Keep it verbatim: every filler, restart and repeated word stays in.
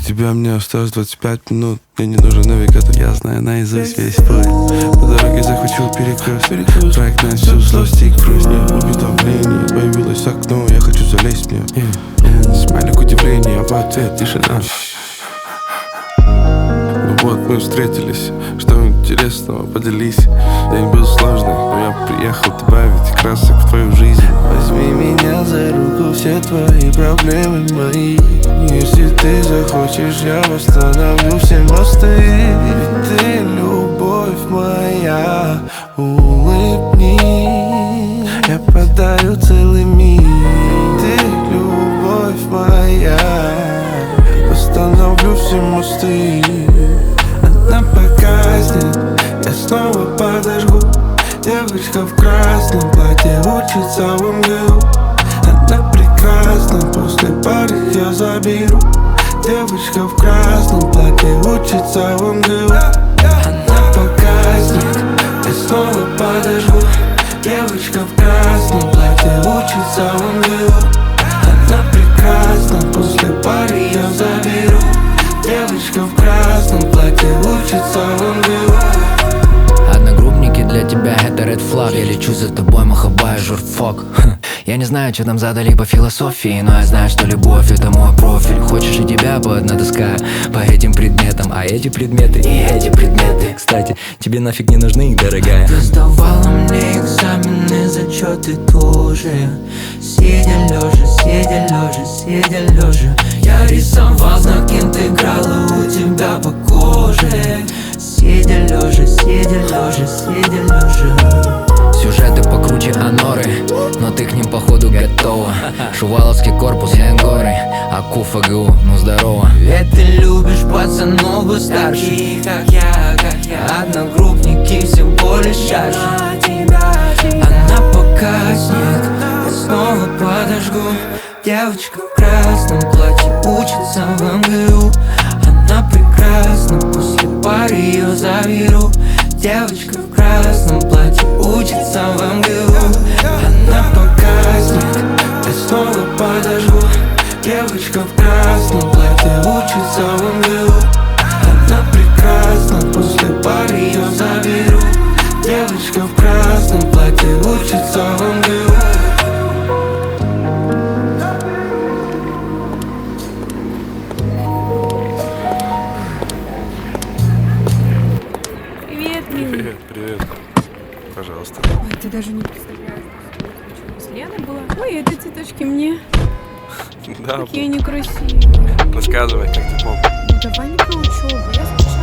тебя мне осталось двадцать пять минут. Мне не нужен навигатор, я знаю наизусть весь путь. По дороге захвачу перекресток, проект на всю злость и грусть. Уведомление появилось в окно, я хочу залезть в нее. Смайлик удивления, в ответ тишина. Ну вот мы встретились, что интересного поделись. День был сложный, но я приехал добавить красок в твою жизнь. Возьми меня за руку, все твои проблемы мои. Если ты захочешь, я восстановлю все мосты. Ведь ты любовь моя, улыбни, я подарю целый мир. Ты любовь моя, восстановлю все мосты. Она погаснет, я снова подожгу. Девочка в красном платье учится в МГУ. Она прекрасна, после пары я заберу. Девочка в красном платье учится в МГУ. Она погаснет, я снова подожгу. Девочка в красном платье учится в МГУ. Она прекрасна, после пары я заберу. Девочка в красном платье учится в МГУ. Одногруппники для тебя это ред флаг. Я лечу за тобой, махабай, журфок. Я не знаю, что там задали по философии, но я знаю, что любовь это мой профиль. Хочешь, и тебя бы одна доска по этим предметам. А эти предметы и эти предметы, кстати, тебе нафиг не нужны, дорогая. Ты сдавала мне экзамены, зачеты тоже. Сидя лежа, сидя лежа, сидя лежа. Я рисовал знак интеграла у тебя по коже. Сидя лежа, сидя лежа, сидя лежа. Сюжеты покруче Аноры, но ты к ним походу готова. Шуваловский корпус, я горы, АКУ, ФГУ, ну здорово. Ведь ты любишь пацанов и старше, как я, как я. Одногруппники всего лишь чаще. Она погаснет, я снова подожгу. Девочка в красном платье учится в МГУ. Она прекрасна, после пары ее заберу. Девочка в красном платье учится в МГУ. Она погаснет, я снова подожгу. Девочка в красном платье учится в МГУ. Она прекрасна, после пары ее заберу. Девочка в красном платье учится в МГУ. Привет, привет. Пожалуйста. Ой, ты даже не представляешь, что с Леной была. Ой, это цветочки мне. Да, Какие они красивые. рассказывай, как ты помнишь. Ну давай не про учебу, я скучала.